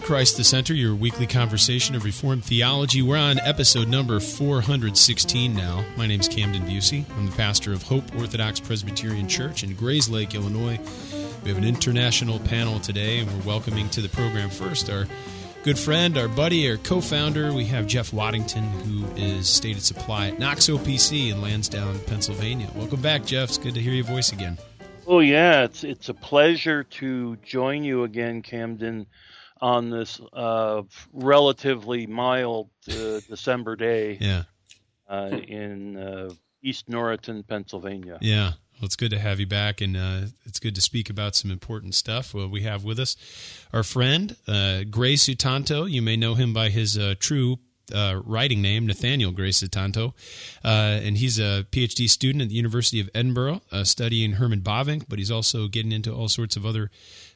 Christ the Center, your weekly conversation of Reformed theology. We're on episode number 416 now. My name's Camden Busey. I'm the pastor of Hope Orthodox Presbyterian Church in Grayslake, Illinois. We have an international panel today, and we're welcoming to the program first our good friend, our buddy, our co-founder. We have Jeff Waddington, who is Stated Supply at Knox OPC in Lansdowne, Pennsylvania. Welcome back, Jeff. It's good to hear your voice again. Oh, yeah. It's a pleasure to join you again, Camden, on this relatively mild December day in East Norriton, Pennsylvania. Yeah. Well, it's good to have you back, and it's good to speak about some important stuff. Well, we have with us our friend, Gray Sutanto. You may know him by his true writing name, Nathaniel Gray Sutanto, and he's a PhD student at the University of Edinburgh, studying Herman Bavinck, but he's also getting into all sorts of other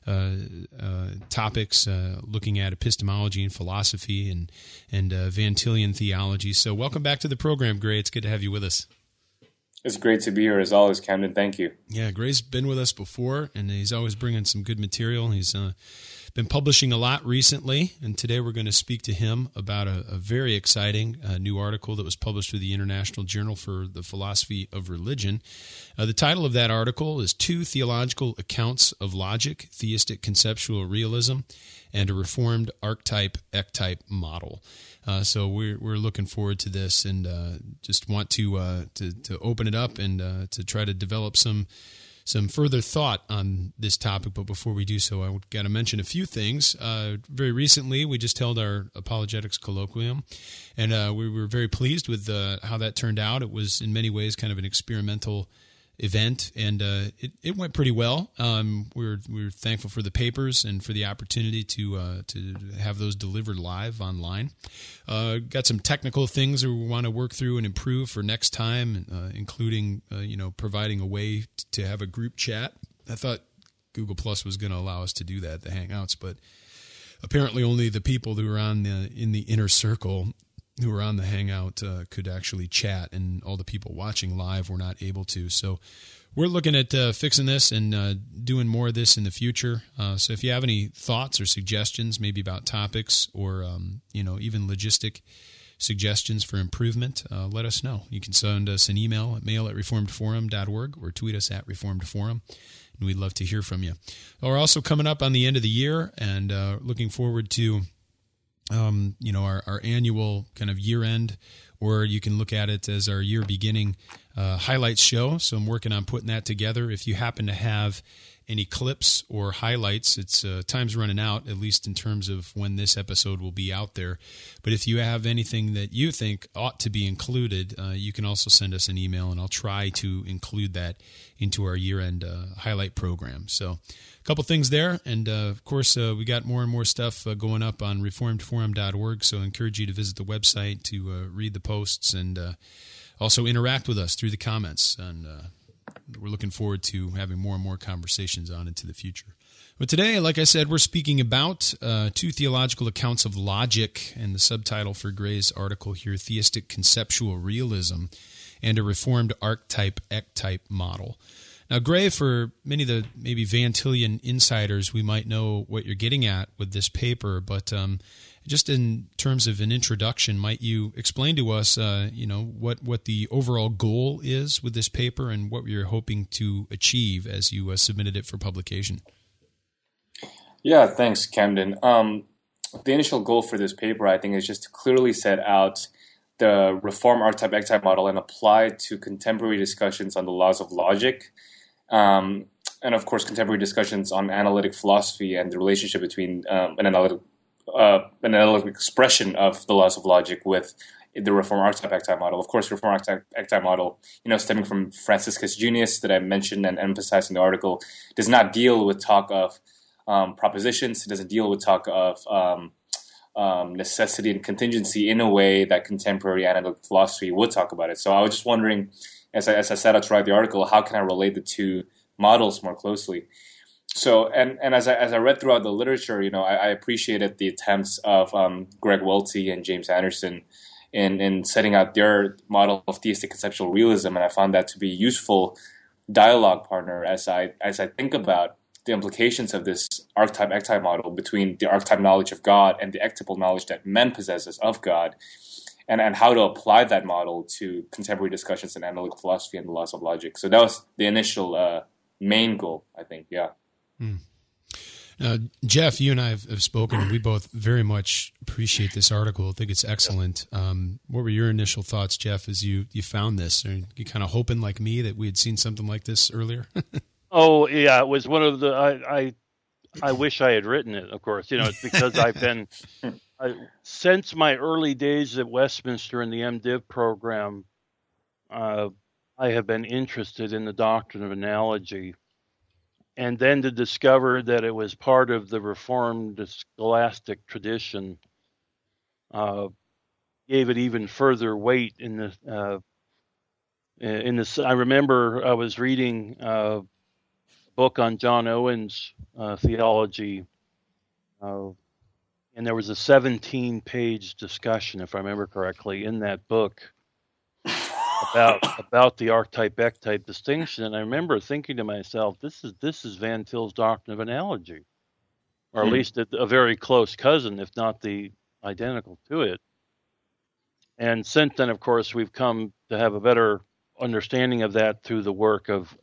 topics, looking at epistemology and philosophy and Van Tillian theology. So welcome back to the program, Gray. It's good to have you with us. It's great to be here as always, Camden. Thank you. Yeah, Gray's been with us before, and he's always bringing some good material. He's been publishing a lot recently, and today we're going to speak to him about a very exciting new article that was published with the International Journal for the Philosophy of Religion. The title of that article is Two Theological Accounts of Logic, Theistic Conceptual Realism, and a Reformed Archetype-Ectype Model. So we're looking forward to this, and just want to open it up and to try to develop some further thought on this topic. But before we do so, I got to mention a few things. Very recently, we just held our apologetics colloquium, and we were very pleased with how that turned out. It was in many ways kind of an experimental event, and it went pretty well. We were thankful for the papers and for the opportunity to have those delivered live online. Got some technical things that we want to work through and improve for next time, including providing a way to have a group chat. I thought Google Plus was going to allow us to do that, the Hangouts, but apparently only the people who are in the inner circle who were on the Hangout could actually chat, and all the people watching live were not able to. So we're looking at fixing this and doing more of this in the future. So if you have any thoughts or suggestions, maybe about topics or even logistic suggestions for improvement, let us know. You can send us an email at mail@reformedforum.org or tweet us at reformedforum, and we'd love to hear from you. We're also coming up on the end of the year, and looking forward to our annual kind of year-end, or you can look at it as our year-beginning highlights show. So I'm working on putting that together. If you happen to have any clips or highlights, it's time's running out, at least in terms of when this episode will be out there. But if you have anything that you think ought to be included, you can also send us an email, and I'll try to include that into our year-end highlight program. So a couple things there, and of course, we got more and more stuff going up on reformedforum.org, so I encourage you to visit the website to read the posts and also interact with us through the comments, and we're looking forward to having more and more conversations on into the future. But today, like I said, we're speaking about two theological accounts of logic, and the subtitle for Gray's article here, Theistic Conceptual Realism and a Reformed Archetype-Ectype Model. Now, Gray, for many of the maybe Van Tillian insiders, we might know what you're getting at with this paper, but just in terms of an introduction, might you explain to us, what the overall goal is with this paper and what you're hoping to achieve as you submitted it for publication? Yeah, thanks, Camden. The initial goal for this paper, I think, is just to clearly set out the Reform Archetype-Ectype Model and apply it to contemporary discussions on the laws of logic, and of course, contemporary discussions on analytic philosophy and the relationship between an analytic expression of the laws of logic with the Reform Archetype-Ectype Model. Of course, Reform Archetype-Ectype Model, stemming from Franciscus Junius that I mentioned and emphasized in the article, does not deal with talk of propositions. It doesn't deal with talk of necessity and contingency in a way that contemporary analytic philosophy would talk about it. So I was just wondering, as I set out to write the article, how can I relate the two models more closely? So, and as I read throughout the literature, I appreciated the attempts of Greg Welty and James Anderson in setting out their model of theistic conceptual realism, and I found that to be a useful dialogue partner as I think about the implications of this archetype-ectype model between the archetype knowledge of God and the ectypal knowledge that men possesses of God, and how to apply that model to contemporary discussions in analytical philosophy and the laws of logic. So that was the initial main goal, I think. Yeah. Jeff, you and I have spoken, and we both very much appreciate this article. I think it's excellent. What were your initial thoughts, Jeff, as you found this? Are you kind of hoping, like me, that we had seen something like this earlier? Oh, yeah, it was one of the. I wish I had written it. Of course, it's because I've been since my early days at Westminster in the MDiv program. I have been interested in the doctrine of analogy. And then to discover that it was part of the Reformed scholastic tradition gave it even further weight in the. I remember I was reading a book on John Owen's theology, and there was a 17-page discussion, if I remember correctly, in that book about the archetype-ectype distinction, and I remember thinking to myself, this is Van Til's doctrine of analogy, or at least a very close cousin, if not the identical to it. And since then, of course, we've come to have a better understanding of that through the work of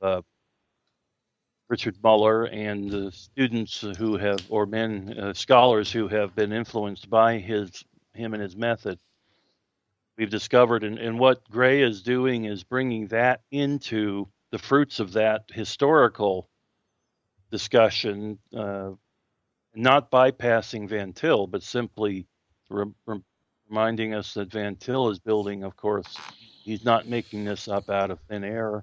Richard Muller and the students who have, or scholars who have been influenced by him and his method. We've discovered, and what Gray is doing is bringing that into the fruits of that historical discussion, not bypassing Van Til, but simply reminding us that Van Til is building, of course, he's not making this up out of thin air.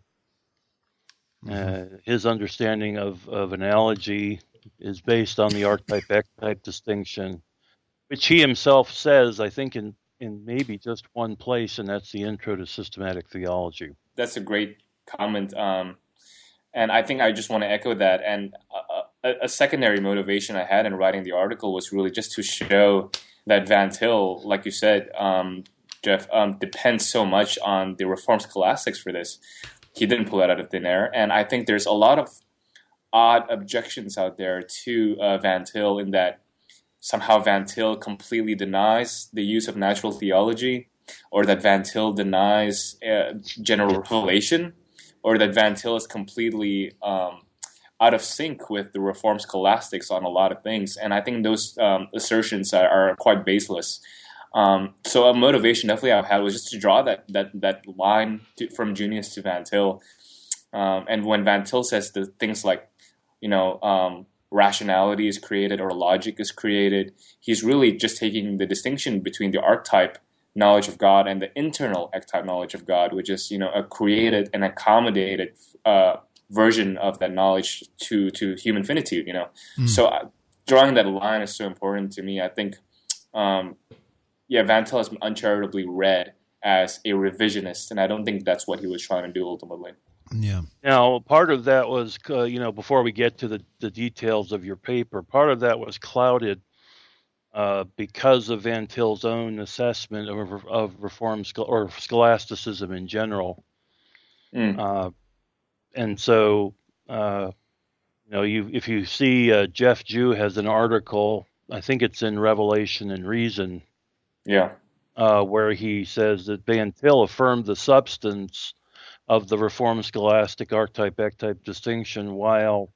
His understanding of analogy is based on the archetype-ectype distinction, which he himself says, I think, in maybe just one place, and that's the Intro to Systematic Theology. That's a great comment. And I think I just want to echo that. And a secondary motivation I had in writing the article was really just to show that Van Til, like you said, Jeff, depends so much on the Reformed scholastics for this. He didn't pull it out of thin air. And I think there's a lot of odd objections out there to Van Til, in that somehow Van Til completely denies the use of natural theology, or that Van Til denies general revelation, or that Van Til is completely out of sync with the Reformed scholastics on a lot of things. And I think those assertions are quite baseless. So a motivation definitely I've had was just to draw that line from Junius to Van Til. And when Van Til says the things like, rationality is created or logic is created, he's really just taking the distinction between the archetype knowledge of God and the internal ectype knowledge of God, which is, a created and accommodated version of that knowledge to human finitude, So drawing that line is so important to me. I think, Van Til has been uncharitably read as a revisionist, and I don't think that's what he was trying to do ultimately. Yeah. Now, part of that was, before we get to the details of your paper, part of that was clouded because of Van Til's own assessment of Reformed or scholasticism in general. And so, if you see Jeff Jew has an article, I think it's in Revelation and Reason, where he says that Van Til affirmed the substance of the Reformed scholastic archetype-ectype distinction, while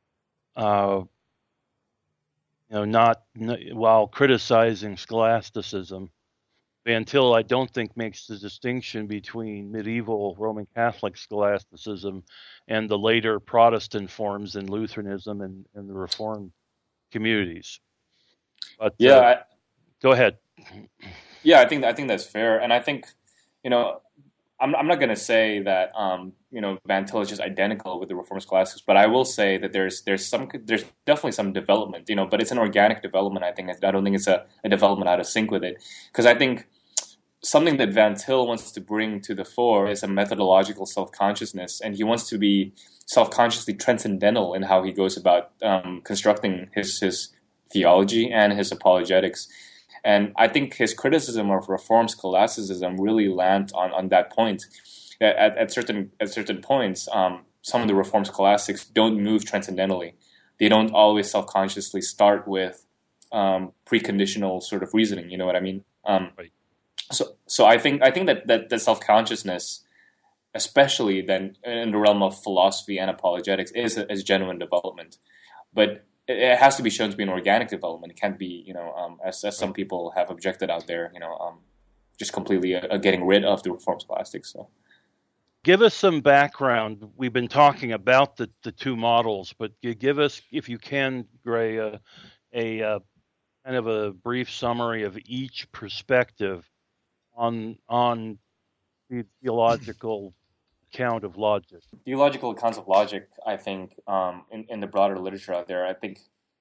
while criticizing scholasticism. Van Til, I don't think, makes the distinction between medieval Roman Catholic scholasticism and the later Protestant forms in Lutheranism and the Reformed communities. But go ahead. Yeah, I think that's fair, and I think I'm not going to say that Van Til is just identical with the Reformed scholastics, but I will say that there's definitely some development, but it's an organic development. I don't think it's a development out of sync with it, because I think something that Van Til wants to bring to the fore is a methodological self-consciousness, and he wants to be self-consciously transcendental in how he goes about constructing his theology and his apologetics. And I think his criticism of Reformed scholasticism really lands on that point. At certain points, some of the Reformed scholastics don't move transcendentally. They don't always self-consciously start with preconditional sort of reasoning. You know what I mean? Right. So I think that self-consciousness, especially then in the realm of philosophy and apologetics, is a genuine development, but it has to be shown to be an organic development. It can't be, as some people have objected out there, just completely getting rid of the Reformed scholastics. So, give us some background. We've been talking about the two models, but you give us, if you can, Gray, a kind of a brief summary of each perspective on the theological account of logic. Theological accounts of logic, I think, in the broader literature out there, I think,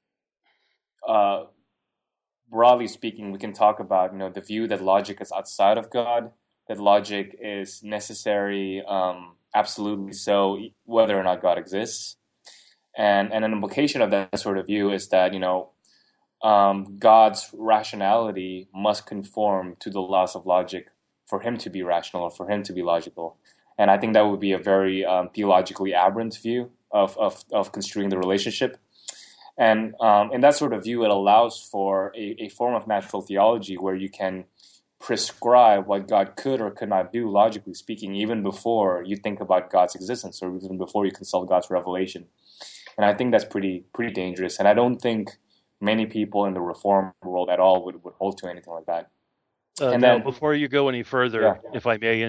broadly speaking, we can talk about, the view that logic is outside of God, that logic is necessary, absolutely so, whether or not God exists. And an implication of that sort of view is that, God's rationality must conform to the laws of logic for him to be rational or for him to be logical. And I think that would be a very theologically aberrant view of construing the relationship. And in that sort of view, it allows for a form of natural theology where you can prescribe what God could or could not do, logically speaking, even before you think about God's existence or even before you consult God's revelation. And I think that's pretty dangerous. And I don't think many people in the Reformed world at all would hold to anything like that. And now, before you go any further, if I may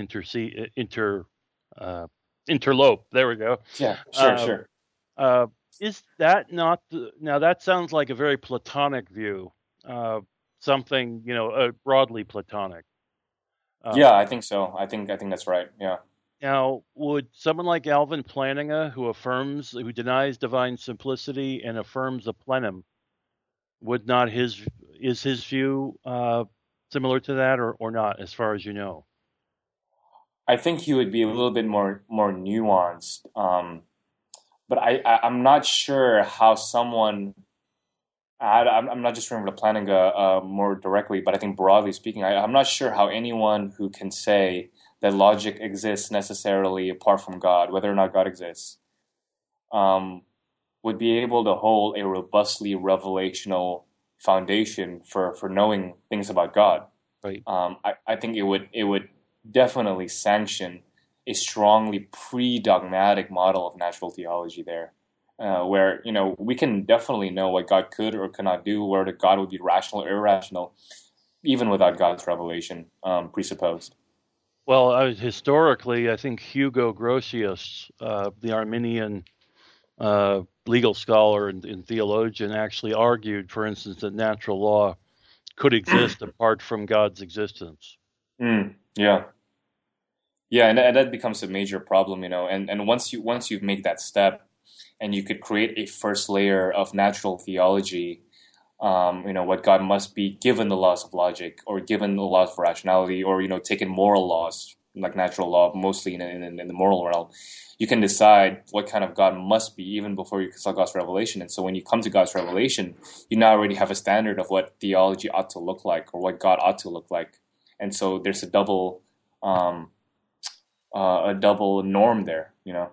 interlope. There we go. Yeah, sure. Is that not now? That sounds like a very Platonic view, something broadly Platonic. Yeah, I think so. I think that's right. Yeah. Now, would someone like Alvin Plantinga, who denies divine simplicity and affirms a plenum, is his view similar to that, or not, as far as you know? I think he would be a little bit more nuanced, but I'm not sure how someone. I'm not just referring to Plantinga more directly, but I think broadly speaking, I'm not sure how anyone who can say that logic exists necessarily apart from God, whether or not God exists, would be able to hold a robustly revelational foundation for knowing things about God. Right. I think it would definitely sanction a strongly pre-dogmatic model of natural theology there, where we can definitely know what God could or could not do, whether God would be rational or irrational, even without God's revelation presupposed. Well, historically, I think Hugo Grotius, the Arminian legal scholar and theologian, actually argued, for instance, that natural law could exist apart from God's existence. Yeah, and that becomes a major problem, And once you make that step, and you could create a first layer of natural theology, what God must be given the laws of logic, or given the laws of rationality, or taken moral laws like natural law, mostly in the moral realm. You can decide what kind of God must be even before you consult God's revelation. And so when you come to God's revelation, you now already have a standard of what theology ought to look like, or what God ought to look like. And so there's a double norm there,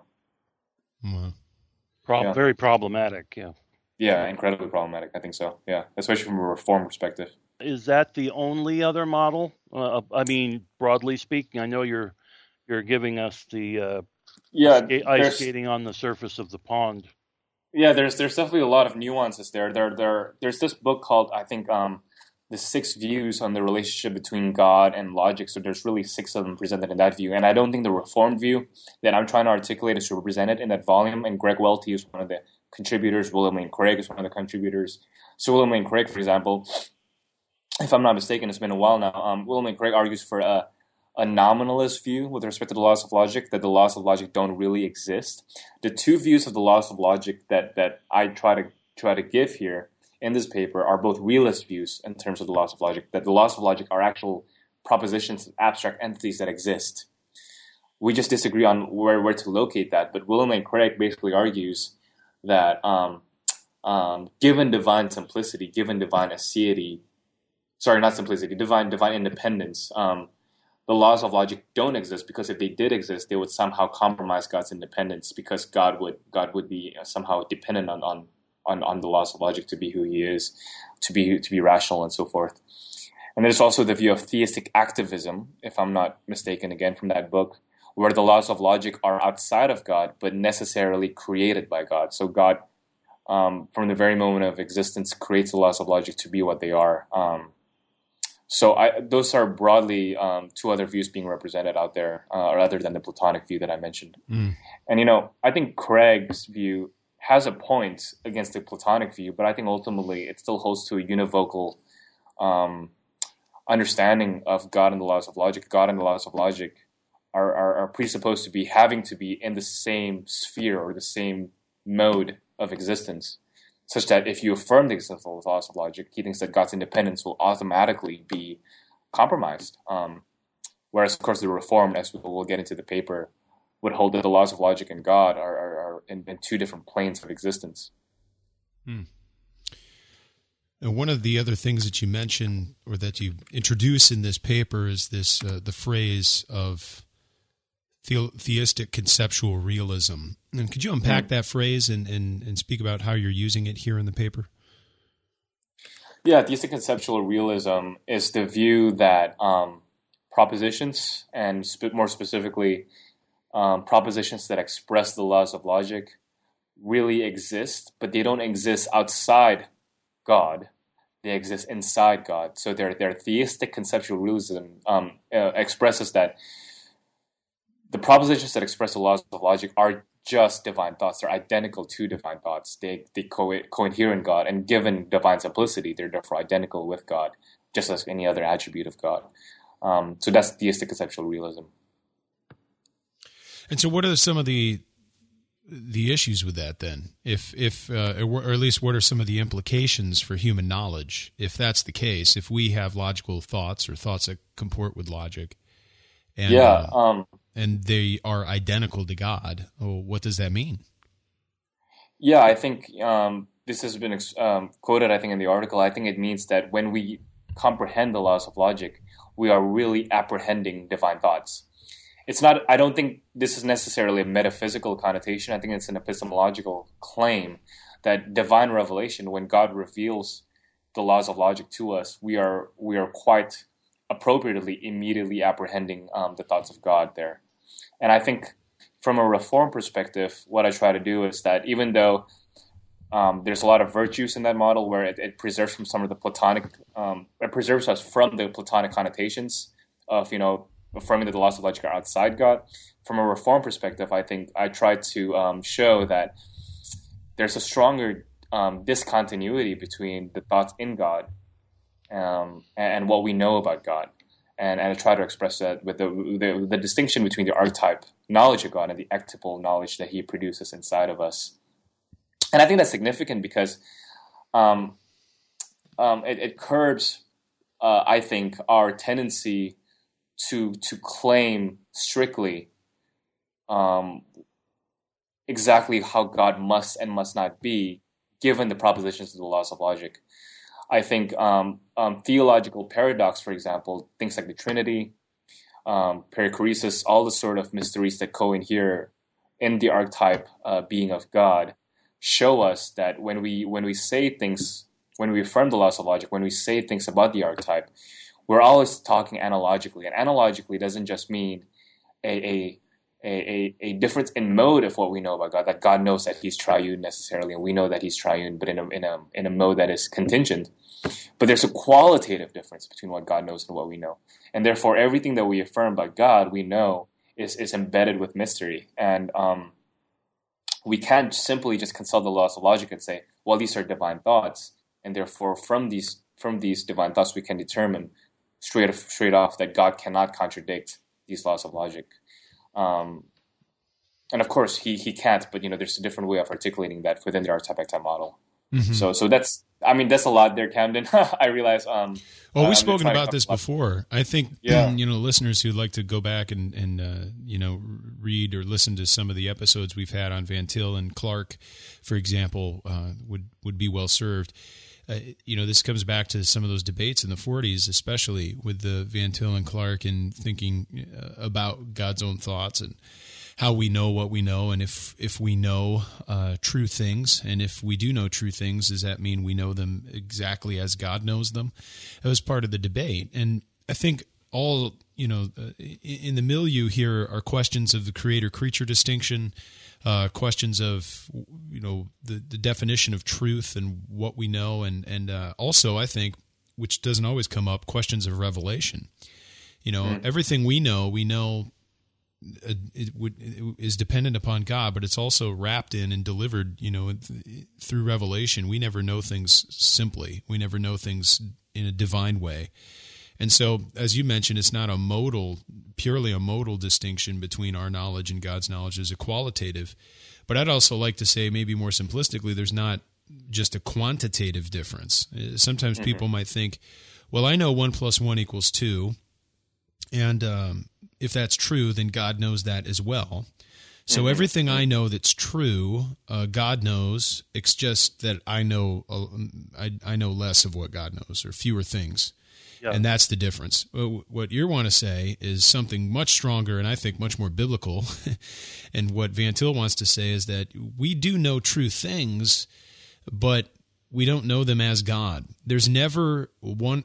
Wow. Very problematic, yeah. Yeah, incredibly problematic. I think so. Yeah, especially from a Reform perspective. Is that the only other model? Broadly speaking, I know you're giving us the ice skating on the surface of the pond. Yeah, there's definitely a lot of nuances there. There's this book called, I think, The 6 Views on the Relationship Between God and Logic. So there's really 6 of them presented in that view. And I don't think the Reformed view that I'm trying to articulate is represented in that volume. And Greg Welty is one of the contributors. William Lane Craig is one of the contributors. So William Lane Craig, for example, if I'm not mistaken, it's been a while now, William Lane Craig argues for a nominalist view with respect to the laws of logic, that the laws of logic don't really exist. The 2 views of the laws of logic that I try to give here in this paper are both realist views in terms of the laws of logic, that the laws of logic are actual propositions, abstract entities that exist. We just disagree on where to locate that, but William Lane Craig basically argues that given divine simplicity, given divine aseity, divine independence, the laws of logic don't exist, because if they did exist, they would somehow compromise God's independence, because God would be somehow dependent on the laws of logic to be who He is, to be rational and so forth. And there's also the view of theistic activism, if I'm not mistaken, again from that book, where the laws of logic are outside of God but necessarily created by God. So God, from the very moment of existence, creates the laws of logic to be what they are. Those are broadly two other views being represented out there, or other than the Platonic view that I mentioned. And, I think Craig's view has a point against the Platonic view, but I think ultimately it still holds to a univocal understanding of God and the laws of logic. God and the laws of logic are presupposed to be having to be in the same sphere or the same mode of existence, such that if you affirm the existence of the laws of logic, he thinks that God's independence will automatically be compromised. Whereas, of course, the Reformed, as we'll get into the paper, would hold that the laws of logic and God are in two different planes of existence. And one of the other things that you mentioned, or that you introduce in this paper, is this the phrase of theistic conceptual realism. And could you unpack that phrase and speak about how you're using it here in the paper? Yeah, theistic conceptual realism is the view that propositions, and more specifically, propositions that express the laws of logic, really exist, but they don't exist outside God. They exist inside God. So their theistic conceptual realism expresses that the propositions that express the laws of logic are just divine thoughts. They're identical to divine thoughts. They cohere in God, and given divine simplicity, they're therefore identical with God, just as any other attribute of God. So that's theistic conceptual realism. And so, what are some of the issues with that then? Or at least, what are some of the implications for human knowledge if that's the case? If we have logical thoughts or thoughts that comport with logic, and and they are identical to God, what does that mean? Yeah, I think this has been quoted, I think, in the article. I think it means that when we comprehend the laws of logic, we are really apprehending divine thoughts. It's not, I don't think this is necessarily a metaphysical connotation. I think it's an epistemological claim that divine revelation, when God reveals the laws of logic to us, we are quite appropriately immediately apprehending the thoughts of God there. And I think from a Reform perspective, what I try to do is that even though there's a lot of virtues in that model where it preserves from some of the Platonic, it preserves us from the Platonic connotations of, affirming that the laws of logic are outside God. From a Reform perspective, I think I try to show that there's a stronger discontinuity between the thoughts in God and what we know about God. And I try to express that with the distinction between the archetype knowledge of God and the ectypal knowledge that He produces inside of us. And I think that's significant because it curbs, I think, our tendency to claim strictly exactly how God must and must not be, given the propositions of the laws of logic. I think theological paradox, for example, things like the Trinity, perichoresis, all the sort of mysteries that cohere in the archetype being of God, show us that when we say things, when we affirm the laws of logic, when we say things about the archetype, we're always talking analogically. And analogically doesn't just mean a difference in mode of what we know about God, that God knows that He's triune necessarily, and we know that He's triune, but in a mode that is contingent. But there's a qualitative difference between what God knows and what we know. And therefore, everything that we affirm about God, we know is embedded with mystery. And we can't simply just consult the laws of logic and say, well, these are divine thoughts. And therefore, from these divine thoughts, we can determine straight off that God cannot contradict these laws of logic. And of course, he can't, but there's a different way of articulating that within the archetype model. Mm-hmm. So that's a lot there, Camden. I realize. Well, we've spoken about this before. I think listeners who'd like to go back and read or listen to some of the episodes we've had on Van Til and Clark, for example, would be well served. this comes back to some of those debates in the 40s, especially with the Van Til and Clark and thinking about God's own thoughts and how we know what we know, and if we know true things, and if we do know true things, does that mean we know them exactly as God knows them? That was part of the debate, and I think all in the milieu here are questions of the creator-creature distinction, questions of the definition of truth and what we know, and also I think, which doesn't always come up, questions of revelation. Everything we know. It is dependent upon God, but it's also wrapped in and delivered, through revelation. We never know things simply. We never know things in a divine way. And so, as you mentioned, it's not purely a modal distinction between our knowledge and God's knowledge. There's a qualitative. But I'd also like to say, maybe more simplistically, there's not just a quantitative difference. Sometimes people might think, well, I know 1 + 1 = 2, and if that's true, then God knows that as well. So everything I know that's true, God knows. It's just that I know less of what God knows, or fewer things, and that's the difference. What you want to say is something much stronger, and I think much more biblical. And what Van Til wants to say is that we do know true things, but we don't know them as God. There's never one,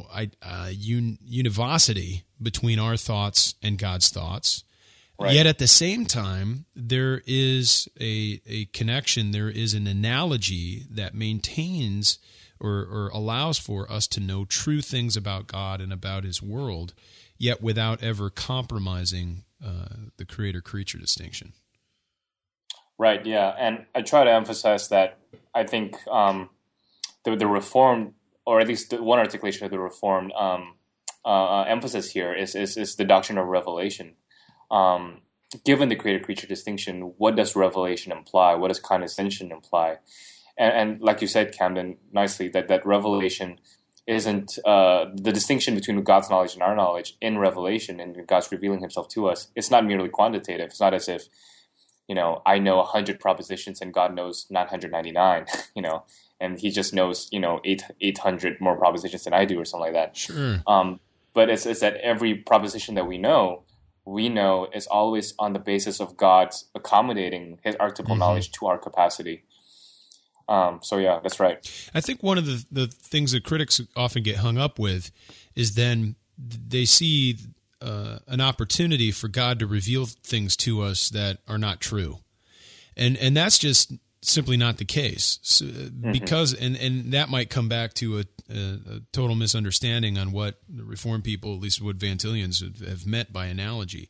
univocity between our thoughts and God's thoughts. Right. Yet at the same time, there is a connection, there is an analogy that maintains or allows for us to know true things about God and about His world, yet without ever compromising the creator-creature distinction. Right, yeah. And I try to emphasize that I think the Reformed, or at least one articulation of the Reformed emphasis here is the doctrine of revelation. Given the creator-creature distinction, what does revelation imply? What does condescension imply? And like you said, Camden, nicely, that revelation isn't the distinction between God's knowledge and our knowledge in revelation, and God's revealing Himself to us. It's not merely quantitative. It's not as if, I know 100 propositions and God knows 999, and He just knows, 800 more propositions than I do, or something like that. Sure. But it's that every proposition that we know is always on the basis of God's accommodating His archetypal knowledge to our capacity. So yeah, that's right. I think one of the things that critics often get hung up with is then they see an opportunity for God to reveal things to us that are not true. And that's just simply not the case. So, because and that might come back to a total misunderstanding on what the Reformed people, at least what Van Tilians have meant by analogy.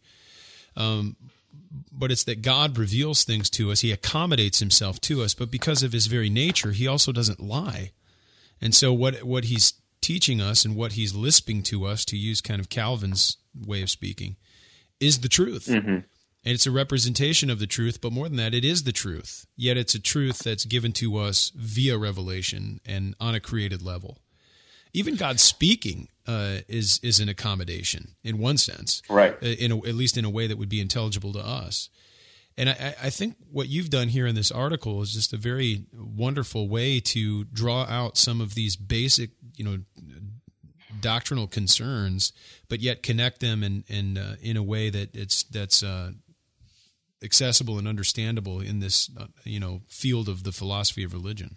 But it's that God reveals things to us. He accommodates Himself to us, but because of His very nature, He also doesn't lie. And so what He's teaching us and what He's lisping to us, to use kind of Calvin's way of speaking, is the truth. And it's a representation of the truth, but more than that, it is the truth. Yet it's a truth that's given to us via revelation and on a created level. Even God speaking is an accommodation in one sense, right? At least in a way that would be intelligible to us. And I think what you've done here in this article is just a very wonderful way to draw out some of these basic, doctrinal concerns, but yet connect them in a way that's accessible and understandable in this field of the philosophy of religion.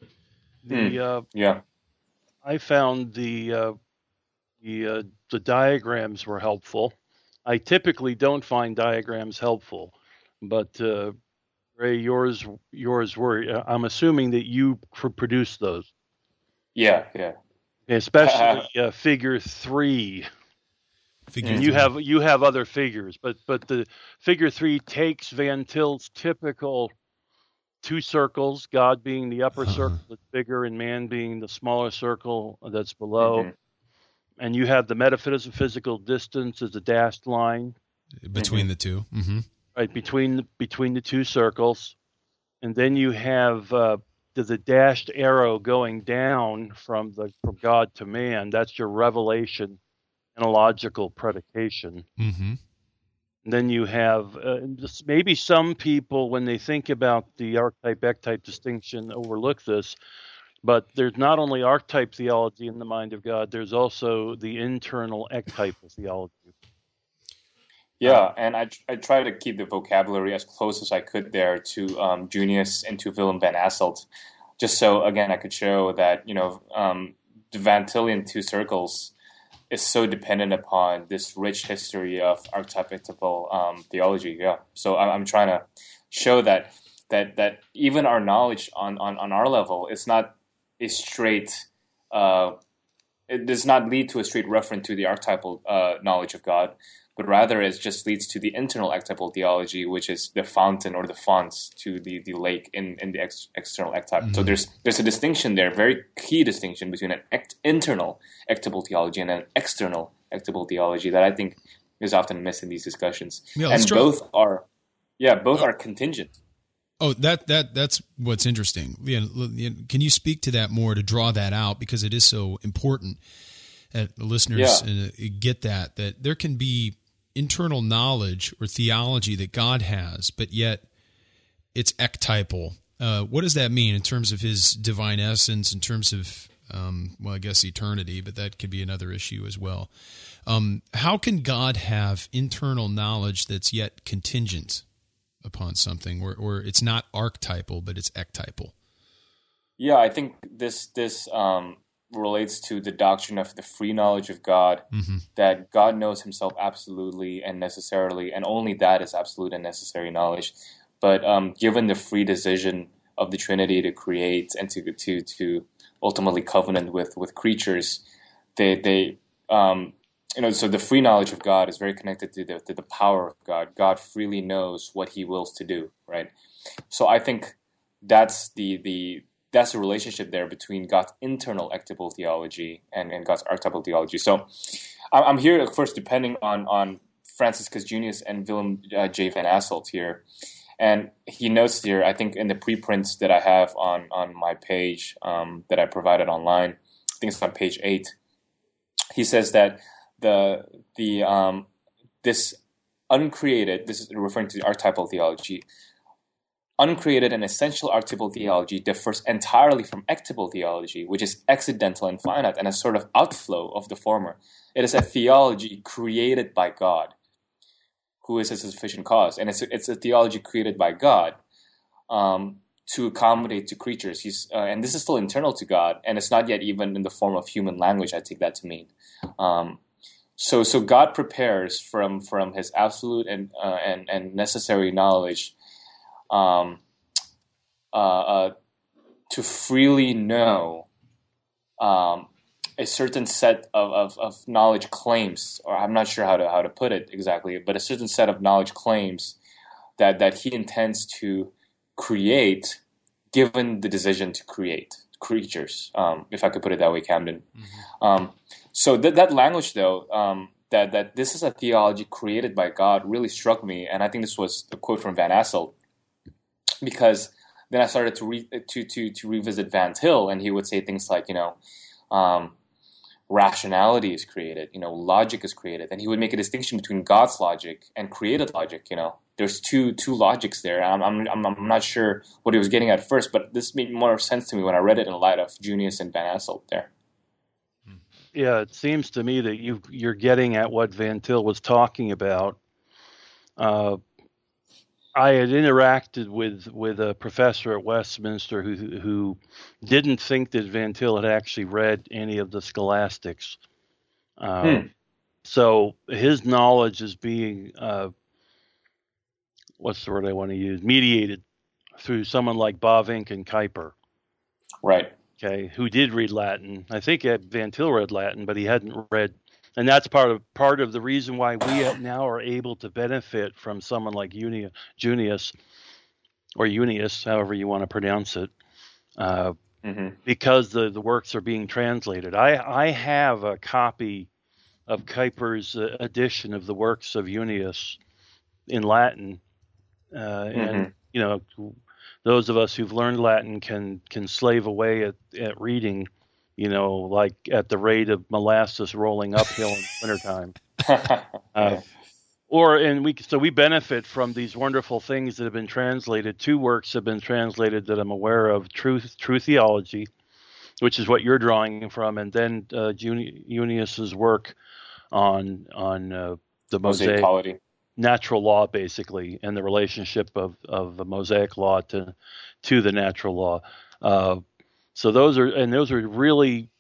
I found the diagrams were helpful. I typically don't find diagrams helpful, but Ray, yours were. I'm assuming that you produced those. Yeah. Especially figure 3. And you have other figures, but the figure 3 takes Van Til's typical 2 circles, God being the upper circle that's bigger and man being the smaller circle that's below. And you have the metaphysical distance as a dashed line between the two. Right, between the 2 circles. And then you have the dashed arrow going down from God to man. That's your revelation analogical predication. And then you have maybe some people, when they think about the archetype-ectype distinction, overlook this. But there's not only archetype theology in the mind of God, there's also the internal ectypal theology. Yeah, and I try to keep the vocabulary as close as I could there to Junius and to Willem van Asselt, just so, again, I could show that, the Van Tillian two circles is so dependent upon this rich history of archetypal theology. Yeah, so I'm trying to show that even our knowledge on our level is not a straight. It does not lead to a straight reference to the archetypal knowledge of God, but rather it just leads to the internal archetypal theology, which is the fountain or the fonts to the lake in the external archetype. Mm-hmm. So there's a distinction there, very key distinction between an internal archetypal theology and an external archetypal theology that I think is often missed in these discussions. Yeah, and both are contingent. Oh, that's what's interesting. Can you speak to that more to draw that out, because it is so important that listeners get that there can be internal knowledge or theology that God has, but yet it's ectypal. What does that mean in terms of his divine essence, in terms of, I guess eternity, but that could be another issue as well. How can God have internal knowledge that's yet contingent upon something, or it's not archetypal, but it's ectypal? Yeah, I think this relates to the doctrine of the free knowledge of God, mm-hmm. that God knows himself absolutely and necessarily, and only that is absolute and necessary knowledge. But given the free decision of the Trinity to create and to ultimately covenant with creatures, they so the free knowledge of God is very connected to the power of God. God freely knows what he wills to do, right? So I think that's the relationship there between God's internal archetypal theology and God's archetypal theology. So I'm here, of course, depending on Franciscus Junius and Willem J. van Asselt here. And he notes here, I think in the preprints that I have on my page that I provided online, I think it's on page 8, he says that this uncreated, this is referring to the archetypal theology, uncreated and essential archetypal theology differs entirely from ectypal theology, which is accidental and finite and a sort of outflow of the former. It is a theology created by God, who is a sufficient cause, and it's a theology created by God to accommodate to creatures. And this is still internal to God, and it's not yet even in the form of human language. I take that to mean. So God prepares from his absolute and necessary knowledge to freely know a certain set of knowledge claims, or I'm not sure how to put it exactly, but a certain set of knowledge claims that he intends to create, given the decision to create creatures, if I could put it that way, Camden. Mm-hmm. So that language, though, that this is a theology created by God, really struck me, and I think this was a quote from Van Asselt, because then I started to revisit Van Til, and he would say things like, rationality is created, logic is created, and he would make a distinction between God's logic and created logic. There's two logics there. I'm not sure what he was getting at first, but this made more sense to me when I read it in light of Junius and Van Asselt there. Yeah, it seems to me that you're getting at what Van Til was talking about. I had interacted with a professor at Westminster who didn't think that Van Til had actually read any of the scholastics. So his knowledge is being, what's the word I want to use, mediated through someone like Bavinck and Kuyper. Right. Okay, who did read Latin. I think Van Til read Latin, but he hadn't read. And that's part of the reason why we now are able to benefit from someone like Junius, or Unius, however you want to pronounce it, because the works are being translated. I have a copy of Kuyper's edition of the works of Unius in Latin, and those of us who've learned Latin can slave away at reading. Like at the rate of molasses rolling uphill in wintertime. We benefit from these wonderful things that have been translated. 2 works have been translated that I'm aware of: True Theology which is what you're drawing from, and then Junius's work on the Mosaic polity. natural law, basically, and the relationship of the Mosaic law to the natural law. So those are really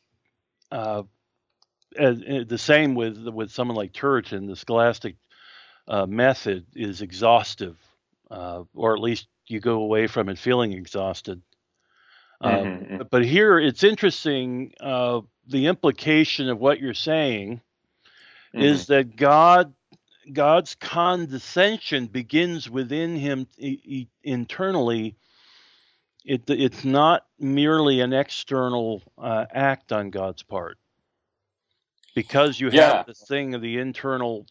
the same with someone like Turretin. The scholastic method is exhaustive, or at least you go away from it feeling exhausted. But here it's interesting. The implication of what you're saying is that God's condescension begins within him internally. It's not merely an external act on God's part, because you have this thing of the internal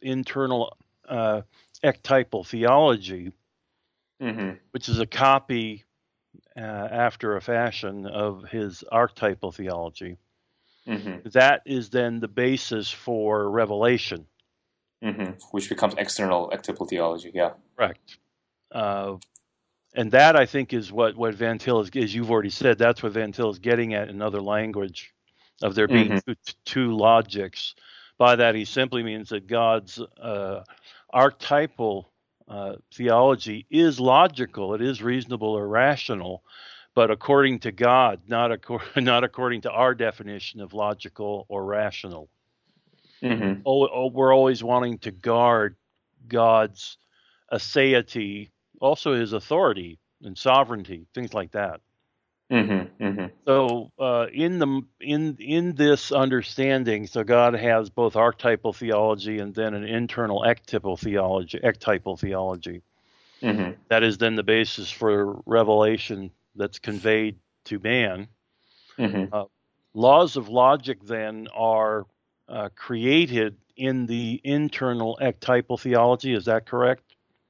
ectypal theology, which is a copy after a fashion of his archetypal theology. That is then the basis for revelation. Which becomes external ectypal theology, yeah. Correct. And that, I think, is what Van Til is, as you've already said, that's what Van Til is getting at in another language, of there being two logics. By that, he simply means that God's archetypal theology is logical, it is reasonable or rational, but according to God, not according to our definition of logical or rational. We're always wanting to guard God's aseity, also his authority and sovereignty, things like that. So in this understanding, so God has both archetypal theology and then an internal ectypal theology. That is then the basis for revelation that's conveyed to man. Laws of logic then are created in the internal ectypal theology. Is that correct?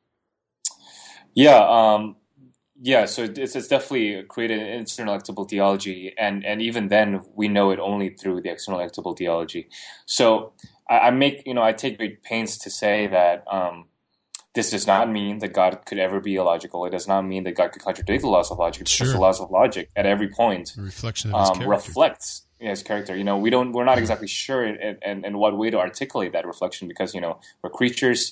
Yeah, so it's definitely created an internal ectypal theology, and even then we know it only through the external ectypal theology. So I take great pains to say that this does not mean that God could ever be illogical. It does not mean that God could contradict the laws of logic. Because the laws of logic at every point reflection of his character. Reflects his character. We're not exactly sure in what way to articulate that reflection, because we're creatures.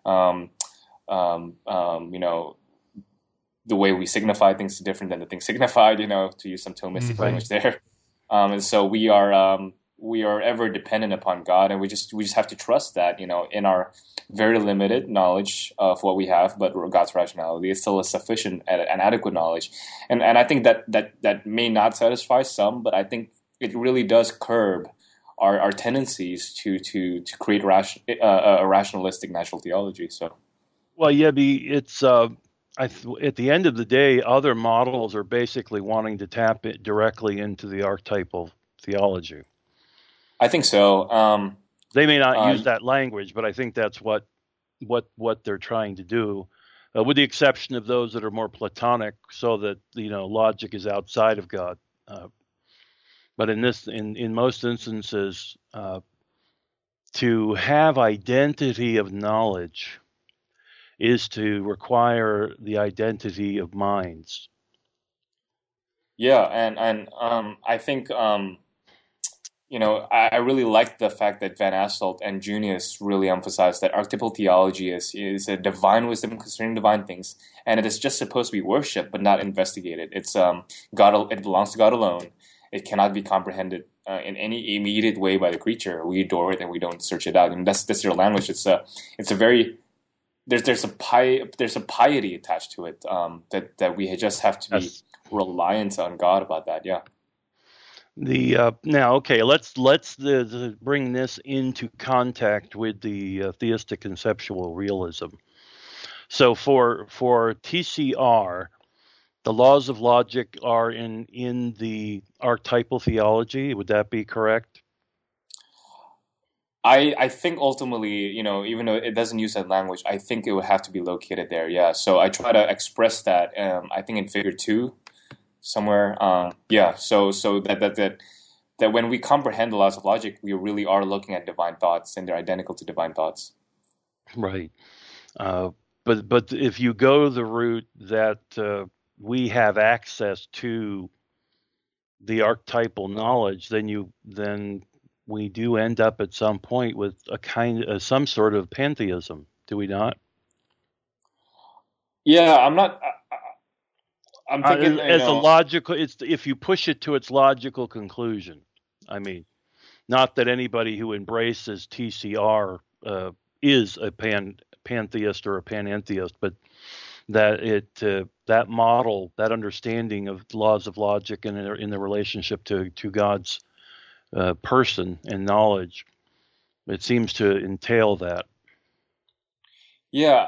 The way we signify things is different than the things signified, to use some Thomistic language there. And so we are ever dependent upon God, and we just have to trust that, in our very limited knowledge of what we have, but God's rationality is still a sufficient and adequate knowledge. And I think that may not satisfy some, but I think it really does curb our tendencies to create a rationalistic natural theology. So, well, yeah, it's at the end of the day, other models are basically wanting to tap it directly into the archetypal theology. I think so. They may not use that language, but I think that's what they're trying to do, with the exception of those that are more Platonic, so that logic is outside of God. But in most instances, to have identity of knowledge is to require the identity of minds. Yeah, and I think I really like the fact that Van Asselt and Junius really emphasized that archetypal theology is a divine wisdom concerning divine things, and it is just supposed to be worshipped but not investigated. It's God. It belongs to God alone. It cannot be comprehended in any immediate way by the creature. We adore it and we don't search it out. And that's their language. It's a very there's a piety attached to it, that we just have to be reliant on God about that. Yeah. Now, okay, let's bring this into contact with the theistic conceptual realism. So for TCR, the laws of logic are in the archetypal theology. Would that be correct? I think ultimately, even though it doesn't use that language, I think it would have to be located there. Yeah. So I try to express that. I think in Figure 2 somewhere. So that when we comprehend the laws of logic, we really are looking at divine thoughts, and they're identical to divine thoughts. Right. But if you go the route that we have access to the archetypal knowledge, then we do end up at some point with some sort of pantheism, do we not? Yeah, I'm not. I'm thinking, as a logical, it's if you push it to its logical conclusion. I mean, not that anybody who embraces TCR is a pantheist or a panentheist, but that that model, that understanding of laws of logic and in the relationship to God's person and knowledge, it seems to entail that. Yeah,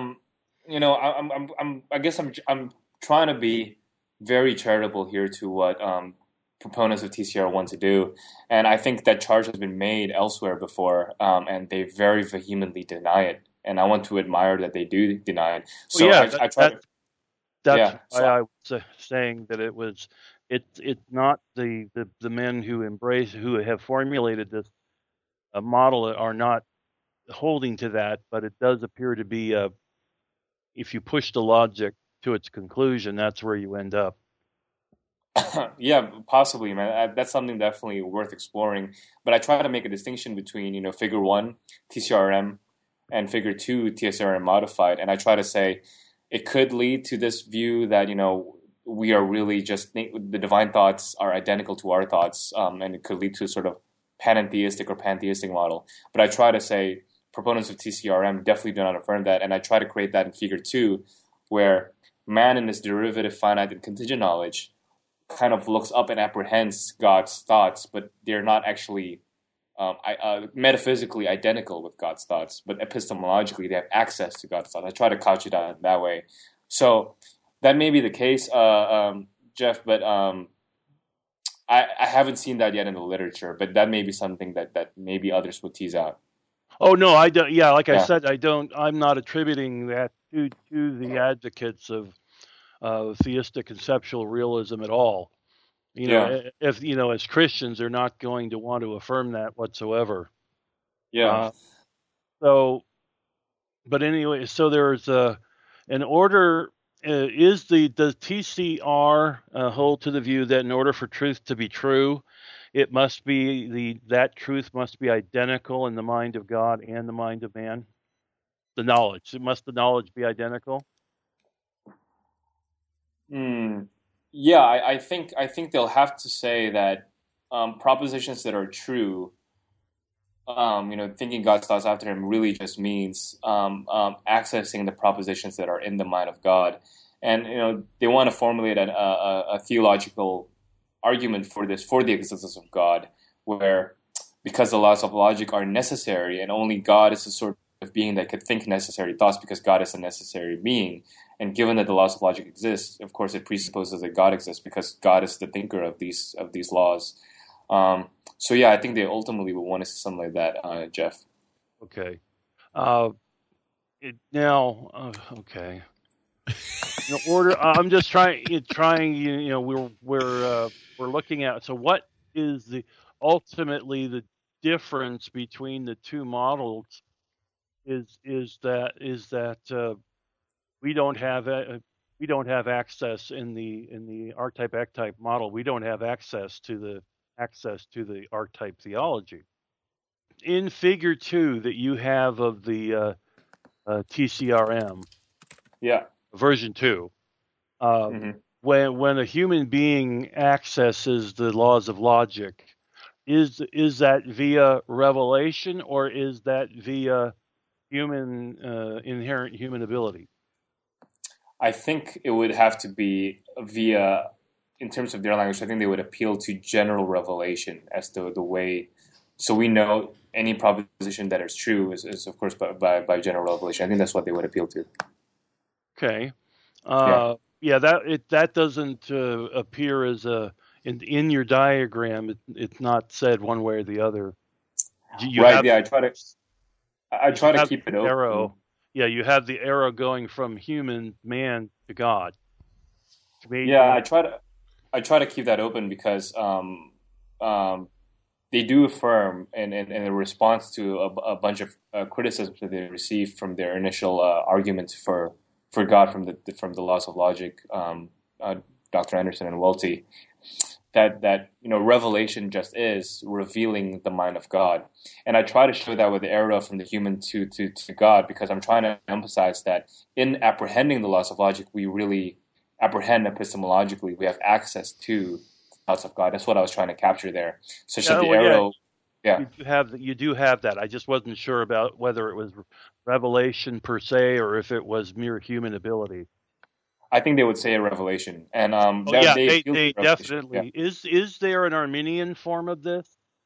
I guess I'm trying to be very charitable here to what proponents of TCR want to do, and I think that charge has been made elsewhere before, and they very vehemently deny it. And I want to admire that they do deny it. So that's yeah, why I was saying that it's not the men who have formulated this model are not holding to that, but it does appear to be if you push the logic to its conclusion, that's where you end up. Yeah, possibly, man. That's something definitely worth exploring. But I try to make a distinction between, Figure 1, TCRM, and Figure 2, TCRM modified. And I try to say it could lead to this view that, we are really just, the divine thoughts are identical to our thoughts, and it could lead to a sort of panentheistic or pantheistic model. But I try to say proponents of TCRM definitely do not affirm that. And I try to create that in Figure 2, where man in his derivative, finite, and contingent knowledge kind of looks up and apprehends God's thoughts, but they're not actually metaphysically identical with God's thoughts, but epistemologically they have access to God's thoughts. I try to couch it out that way. So that may be the case, Jeff, but I haven't seen that yet in the literature, but that may be something that maybe others would tease out. Oh, no, I don't. Yeah, like I said, I'm not attributing that to the advocates of theistic conceptual realism at all. If as Christians, they're not going to want to affirm that whatsoever. Yeah. But anyway, so there's an order. Does TCR hold to the view that in order for truth to be true, it must be that truth must be identical in the mind of God and the mind of man? The knowledge be identical? Yeah, I think they'll have to say that propositions that are true, thinking God's thoughts after him really just means accessing the propositions that are in the mind of God. And they want to formulate a theological argument for the existence of God, where because the laws of logic are necessary and only God is the sort of being that could think necessary thoughts because God is a necessary being. And given that the laws of logic exist, of course, it presupposes that God exists because God is the thinker of these laws. So yeah, I think they ultimately would want to see something like that, Jeff. Okay. Okay. In order, I'm just trying. We're looking at. So, what is ultimately the difference between the two models? Is that we don't have access in the archetype model. We don't have access to the archetype theology. In Figure 2 that you have of the TCRM, version 2, when a human being accesses the laws of logic, is that via revelation or is that via inherent human ability? I think it would have to be via, in terms of their language, I think they would appeal to general revelation as the way. So we know any proposition that is true is of course, by general revelation. I think that's what they would appeal to. Okay. That doesn't appear as in your diagram. It's not said one way or the other. I try to keep it open. Arrow. Yeah, you have the arrow going from man to God. I try to keep that open because they do affirm in response to a bunch of criticisms that they received from their initial arguments for God from the laws of logic, Dr. Anderson and Welty. that revelation just is revealing the mind of God. And I try to show that with the arrow from the human to God, because I'm trying to emphasize that in apprehending the laws of logic, we really apprehend epistemologically. We have access to the thoughts of God. That's what I was trying to capture there. So the arrow, yeah. You do have that. I just wasn't sure about whether it was revelation per se or if it was mere human ability. I think they would say a revelation, and they definitely. Yeah. Is there an Arminian form of this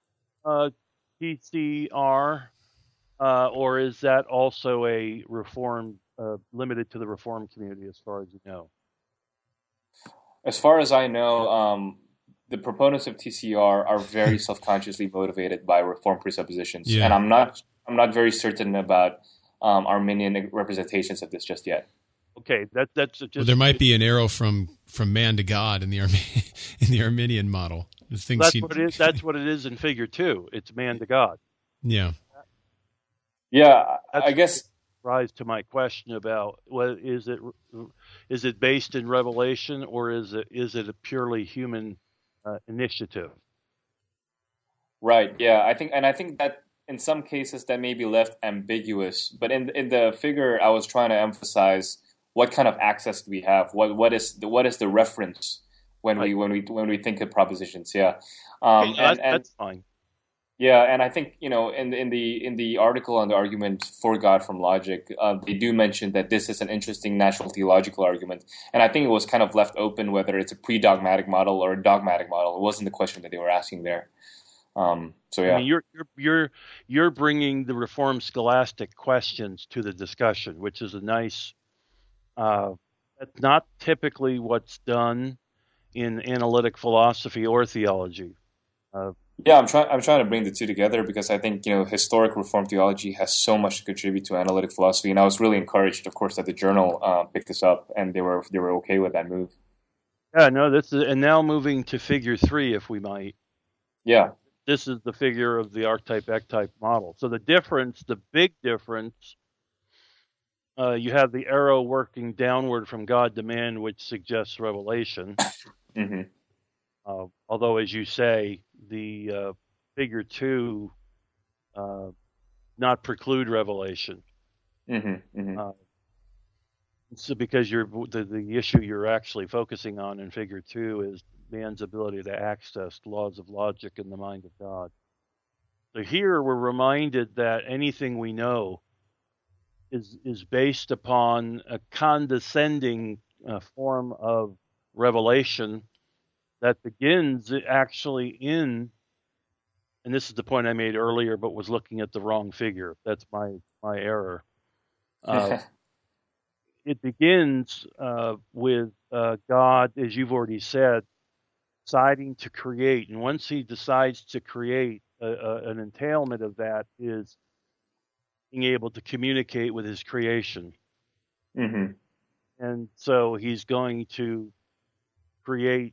TCR, or is that also a reform limited to the Reformed community, as far as you know? As far as I know, the proponents of TCR are very self-consciously motivated by Reformed presuppositions, and I'm not very certain about Arminian representations of this just yet. Okay, that's just. Well, there might be an arrow from man to God in the Arminian model. That's what it is in Figure 2. It's man to God. Yeah. Yeah, I guess. Rise to my question about is it based in revelation, or is it a purely human initiative? Right. Yeah, I think that in some cases that may be left ambiguous, but in the figure I was trying to emphasize. What kind of access do we have? What is the reference when we think of propositions? Yeah, that's fine. Yeah, and I think in the article on the argument for God from logic, they do mention that this is an interesting natural theological argument, and I think it was kind of left open whether it's a pre-dogmatic model or a dogmatic model. It wasn't the question that they were asking there. So yeah, I mean, you're bringing the Reformed scholastic questions to the discussion, which is a nice. That's not typically what's done in analytic philosophy or theology. Yeah, I'm trying to bring the two together because I think historic Reformed theology has so much to contribute to analytic philosophy, and I was really encouraged, of course, that the journal picked this up and they were okay with that move. Yeah, no, and now moving to Figure 3, if we might. Yeah, this is the figure of the archetype-ectype model. So the big difference. You have the arrow working downward from God to man, which suggests revelation. Mm-hmm. Although, as you say, the Figure 2 not preclude revelation. Mm-hmm. Mm-hmm. So because the issue you're actually focusing on in Figure 2 is man's ability to access laws of logic in the mind of God. So here we're reminded that anything we know is based upon a condescending form of revelation that begins actually in, and this is the point I made earlier, but was looking at the wrong figure. That's my error. It begins with God, as you've already said, deciding to create, and once he decides to create, an entailment of that is being able to communicate with his creation. Mm-hmm. And so he's going to create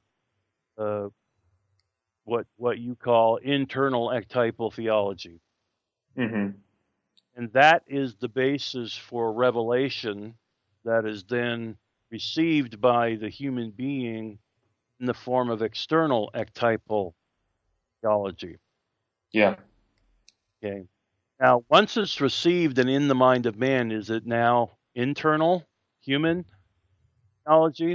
what you call internal ectypal theology. Mm-hmm. And that is the basis for revelation that is then received by the human being in the form of external ectypal theology. Yeah. Okay. Now, once it's received and in the mind of man, is it now internal, human theology?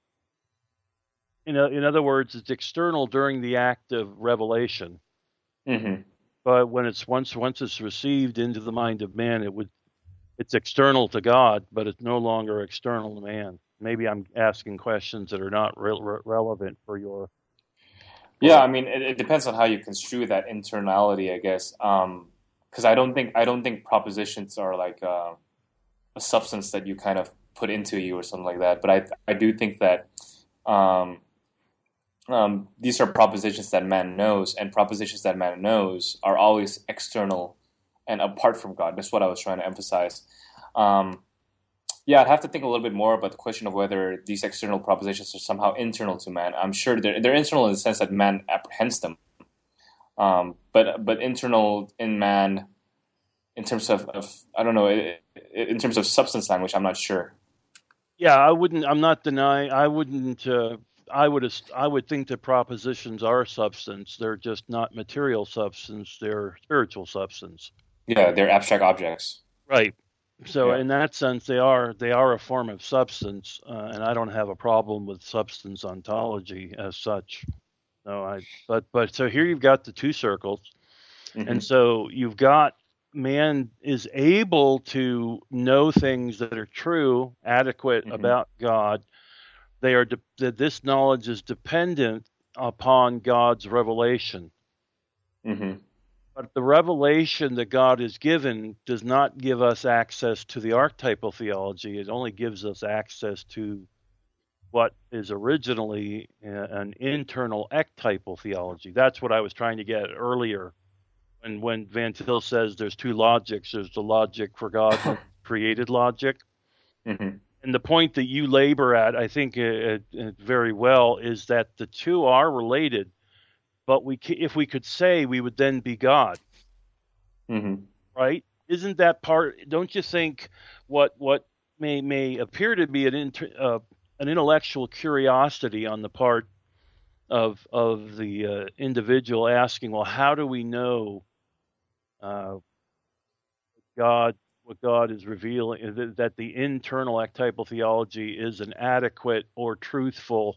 In other words, it's external during the act of revelation. Mm-hmm. But when it's once it's received into the mind of man, it's external to God, but it's no longer external to man. Maybe I'm asking questions that are not relevant for your. Yeah, I mean, it depends on how you construe that internality, I guess. Because I don't think propositions are like a substance that you kind of put into you or something like that. But I do think that these are propositions that man knows, and propositions that man knows are always external and apart from God. That's what I was trying to emphasize. I'd have to think a little bit more about the question of whether these external propositions are somehow internal to man. I'm sure they're internal in the sense that man apprehends them. But internal in man, in terms of I don't know, in terms of substance language, I'm not sure. Yeah, I'm not denying. I I would think that propositions are substance. They're just not material substance. They're spiritual substance. Yeah, they're abstract objects. Right. So Yeah. in that sense, they are a form of substance, and I don't have a problem with substance ontology as such. No, but so here you've got the two circles, and so you've got man is able to know things that are true, adequate about God. That this knowledge is dependent upon God's revelation. But the revelation that God has given does not give us access to the archetypal theology. It only gives us access to what is originally an internal ectypal theology. That's what I was trying to get at earlier. When Van Til says there's two logics, there's the logic for God and created logic. And the point that you labor at, I think very well, is that the two are related. But if we could say, we would then be God, right? Isn't that part? Don't you think what may appear to be an intellectual curiosity on the part of the individual asking, well, how do we know what God is revealing? That the internal ectypal theology is an adequate or truthful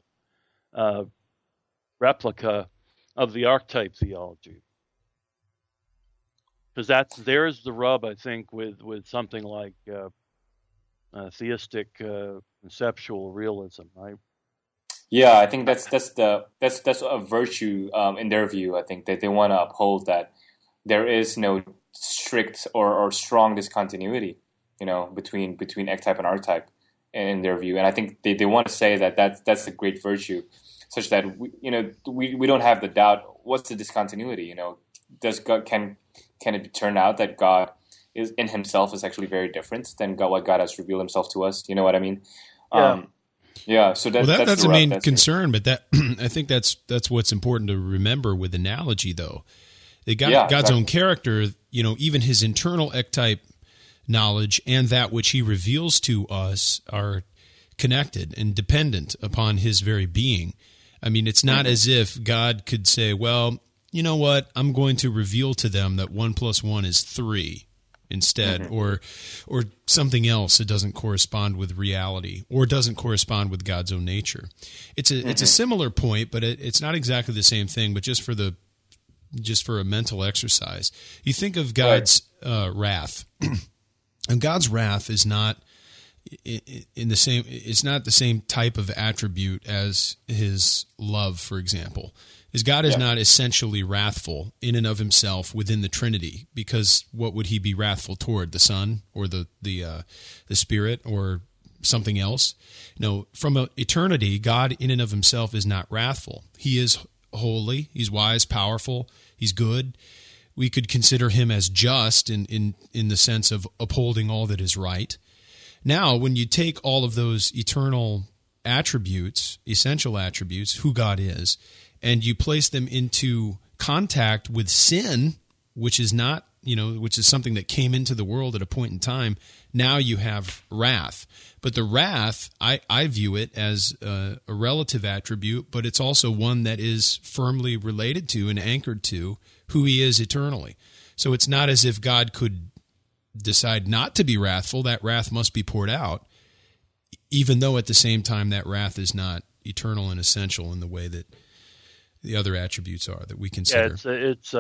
replica of the archetype theology, because there's the rub, I think, with something like theistic conceptual realism, right? Yeah, I think that's a virtue in their view. I think that they want to uphold that there is no strict or strong discontinuity, between ectype and archetype in their view, and I think they want to say that that's a great virtue. Such that we don't have the doubt. What's the discontinuity? Does God can it turn out that God is in Himself is actually very different than what God has revealed Himself to us? You know what I mean? Yeah. So that's the main concern. But that I think that's what's important to remember with analogy, though. God's own character, even His internal ectype knowledge and that which He reveals to us are connected and dependent upon His very being. I mean, it's not as if God could say, well, you know what, I'm going to reveal to them that 1 + 1 is 3 instead, or something else that doesn't correspond with reality or doesn't correspond with God's own nature. It's a similar point, but it's not exactly the same thing, but just for a mental exercise. You think of God's wrath, and God's wrath is not it's not the same type of attribute as His love, for example. Is God is not essentially wrathful in and of Himself within the Trinity, because what would He be wrathful toward? The Son or the Spirit or something else? No, from eternity, God in and of Himself is not wrathful. He is holy, He's wise, powerful, He's good. We could consider Him as just in the sense of upholding all that is right. Now, when you take all of those eternal attributes, essential attributes, who God is, and you place them into contact with sin, which is not, which is something that came into the world at a point in time, now you have wrath. But the wrath, I view it as a relative attribute, but it's also one that is firmly related to and anchored to who He is eternally. So it's not as if God could decide not to be wrathful. That wrath must be poured out, even though at the same time that wrath is not eternal and essential in the way that the other attributes are that we consider. Yeah, it's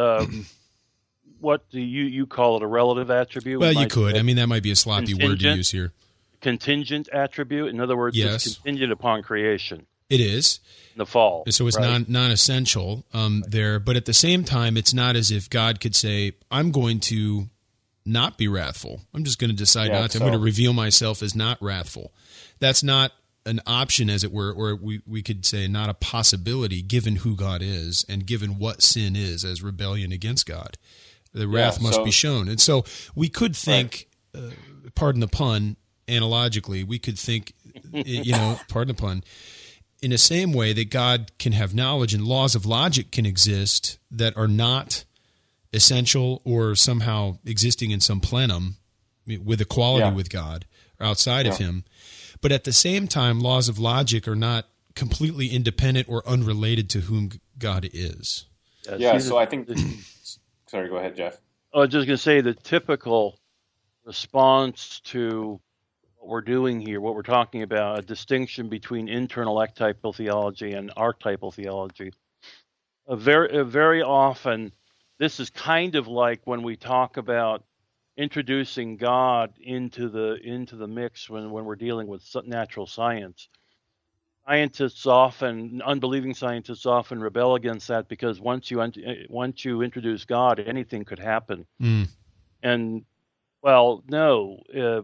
what do you call it, a relative attribute? Well, you could. I mean, that might be a sloppy word to use here. Contingent attribute. In other words, it's contingent upon creation. It is. The fall. So it's non-essential there. But at the same time, it's not as if God could say, I'm going to not be wrathful. I'm just going to decide not to. I'm going to reveal myself as not wrathful. That's not an option, as it were, or we could say not a possibility, given who God is and given what sin is as rebellion against God. The wrath must be shown. And so we could think, pardon the pun, analogically, we could think, pardon the pun, in the same way that God can have knowledge and laws of logic can exist that are not essential or somehow existing in some plenum with equality with God or outside of Him. But at the same time, laws of logic are not completely independent or unrelated to whom God is. Yeah, so I think... Sorry, go ahead, Jeff. I was just going to say the typical response to what we're doing here, what we're talking about, a distinction between internal archetypal theology and archetypal theology. Very often, this is kind of like when we talk about introducing God into the mix when we're dealing with natural science. Unbelieving scientists often rebel against that because once you introduce God, anything could happen. And well, no,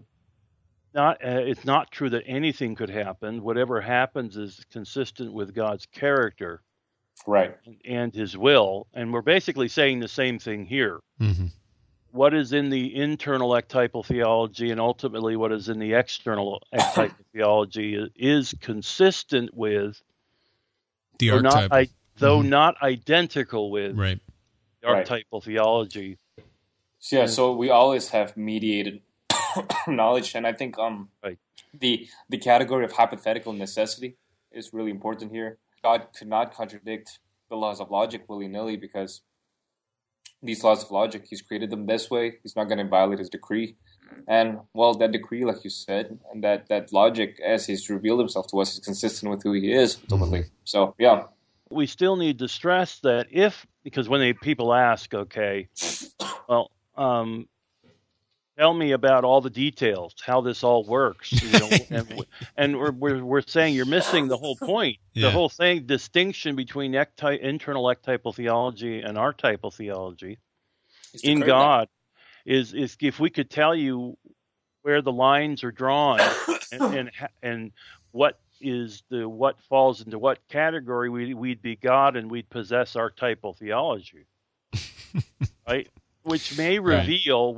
it's not true that anything could happen. Whatever happens is consistent with God's character, right, and His will. And we're basically saying the same thing here. Mm-hmm. What is in the internal archetypal theology and ultimately what is in the external archetypal theology is consistent with the archetypal, though not identical with the archetypal theology. So we always have mediated knowledge, and I think the category of hypothetical necessity is really important here. God could not contradict the laws of logic willy-nilly because these laws of logic, He's created them this way. He's not going to violate His decree. And, well, that decree, like you said, and that logic, as He's revealed Himself to us, is consistent with who He is, ultimately. Mm-hmm. So, yeah. We still need to stress that because when people ask, okay, well, tell me about all the details, how this all works, and we're saying you're missing the whole point. Yeah. The whole thing, distinction between internal archetypal theology and archetypal theology in God is if we could tell you where the lines are drawn and what falls into what category, we'd be God and we'd possess archetypal theology, right? Which may reveal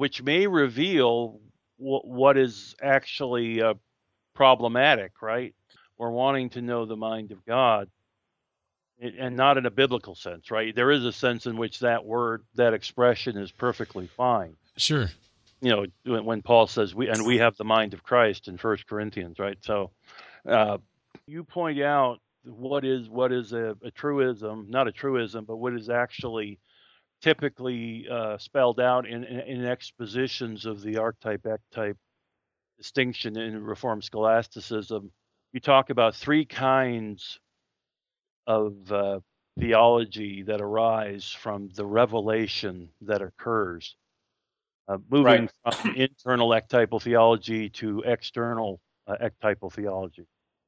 what is actually problematic, right? We're wanting to know the mind of God, and not in a biblical sense, right? There is a sense in which that expression is perfectly fine. Sure. When Paul says we have the mind of Christ in 1 Corinthians, right? So, you point out what is a truism, not a truism, but what is actually typically spelled out in expositions of the archetype distinction in Reformed scholasticism. You talk about three kinds of theology that arise from the revelation that occurs, moving from internal archetypal theology to external archetypal theology.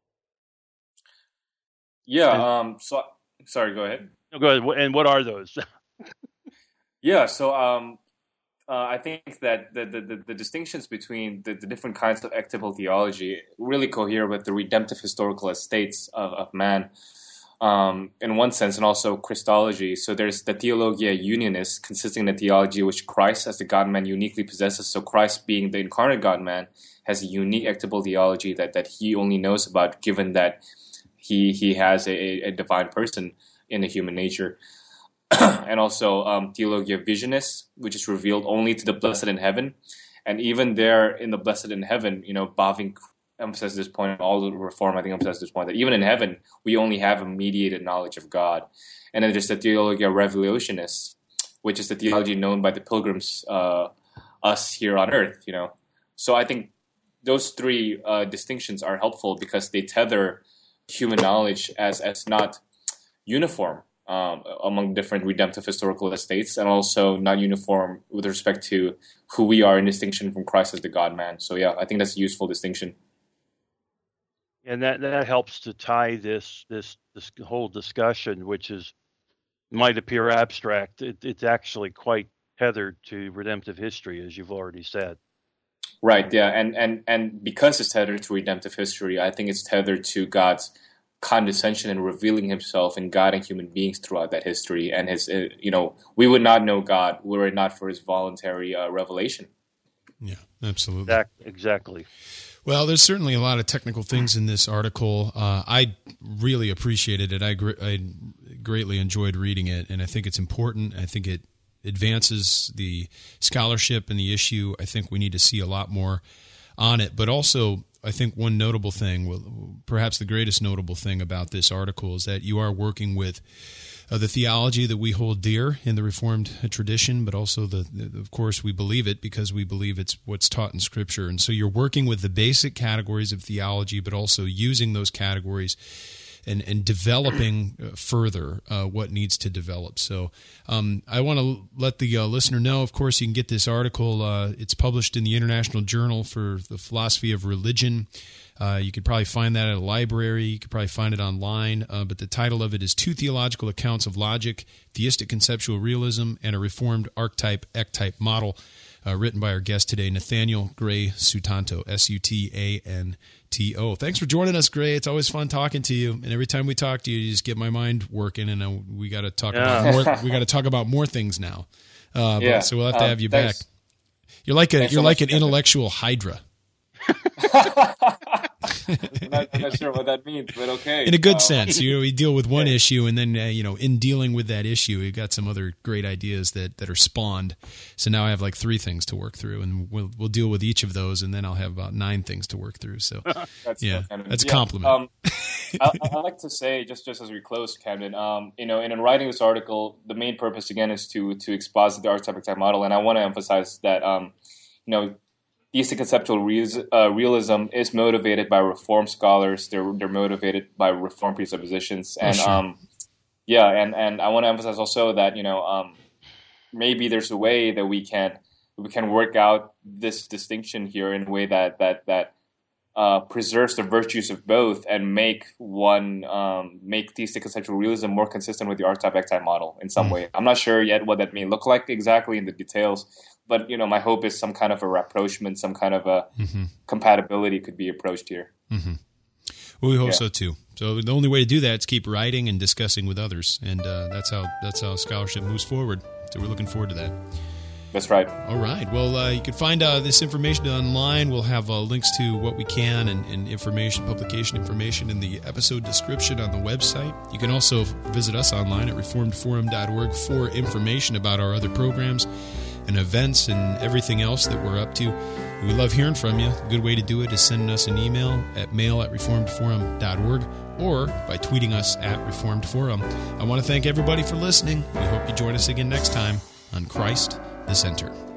Yeah. Sorry. Go ahead. No, go ahead. And what are those? Yeah, so I think that the distinctions between the different kinds of archetypal theology really cohere with the redemptive historical estates of man, in one sense, and also Christology. So there's the Theologia Unionis, consisting of the theology which Christ as the God-man uniquely possesses. So Christ, being the incarnate God-man, has a unique archetypal theology that He only knows about, given that he has a divine person in the human nature. And also Theologia Visionis, which is revealed only to the blessed in heaven. And even there in the blessed in heaven, Bavinck emphasizes this point, all the Reform, I think, emphasizes this point, that even in heaven, we only have a mediated knowledge of God. And then there's the Theologia Revelationis, which is the theology known by the pilgrims, us here on earth, So I think those three distinctions are helpful because they tether human knowledge as not uniform among different redemptive historical estates, and also not uniform with respect to who we are in distinction from Christ as the God-man. So yeah, I think that's a useful distinction. And that helps to tie this whole discussion, which might appear abstract. It's actually quite tethered to redemptive history, as you've already said. Right, yeah, and because it's tethered to redemptive history, I think it's tethered to God's condescension and revealing Himself in God and human beings throughout that history. And His, we would not know God were it not for His voluntary revelation. Yeah, absolutely. Exactly. Well, there's certainly a lot of technical things in this article. I really appreciated it. I greatly enjoyed reading it, and I think it's important. I think it advances the scholarship and the issue. I think we need to see a lot more on it, but also I think one notable thing, well, perhaps the greatest notable thing about this article is that you are working with the theology that we hold dear in the Reformed tradition, but also of course, we believe it because we believe it's what's taught in Scripture. And so you're working with the basic categories of theology, but also using those categories and developing further what needs to develop. So I want to let the listener know, of course, you can get this article. It's published in the International Journal for the Philosophy of Religion. You could probably find that at a library. You could probably find it online. But the title of it is Two Theological Accounts of Logic, Theistic Conceptual Realism, and a Reformed Archetype-Ectype Model, written by our guest today, Nathaniel Gray Sutanto, Sutanto. Thanks for joining us, Gray. It's always fun talking to you. And every time we talk to you, you just get my mind working, and we got to talk about more. We got to talk about more things now. So we'll have to have you back. You're like an intellectual hydra. I'm not sure what that means, but okay. In a good sense, we deal with one issue, and then in dealing with that issue, we've got some other great ideas that are spawned. So now I have like 3 things to work through, and we'll deal with each of those, and then I'll have about 9 things to work through. So that's a compliment. I like to say just as we close, Camden, in writing this article, the main purpose again is to exposit the archetype model, and I want to emphasize that theistic conceptual realism is motivated by Reformed scholars. They're motivated by Reformed presuppositions, and and I want to emphasize also that maybe there's a way that we can work out this distinction here in a way that preserves the virtues of both and make theistic conceptual realism more consistent with the archetype-ectype model in some way. I'm not sure yet what that may look like exactly in the details. But, my hope is some kind of a rapprochement, some kind of a compatibility could be approached here. Mm-hmm. Well, we hope so, too. So the only way to do that is keep writing and discussing with others. And that's how scholarship moves forward. So we're looking forward to that. That's right. All right. Well, you can find this information online. We'll have links to what we can and publication information in the episode description on the website. You can also visit us online at reformedforum.org for information about our other programs and events and everything else that we're up to. We love hearing from you. A good way to do it is sending us an email at mail@reformedforum.org or by tweeting us at Reformed Forum. I want to thank everybody for listening. We hope you join us again next time on Christ the Center.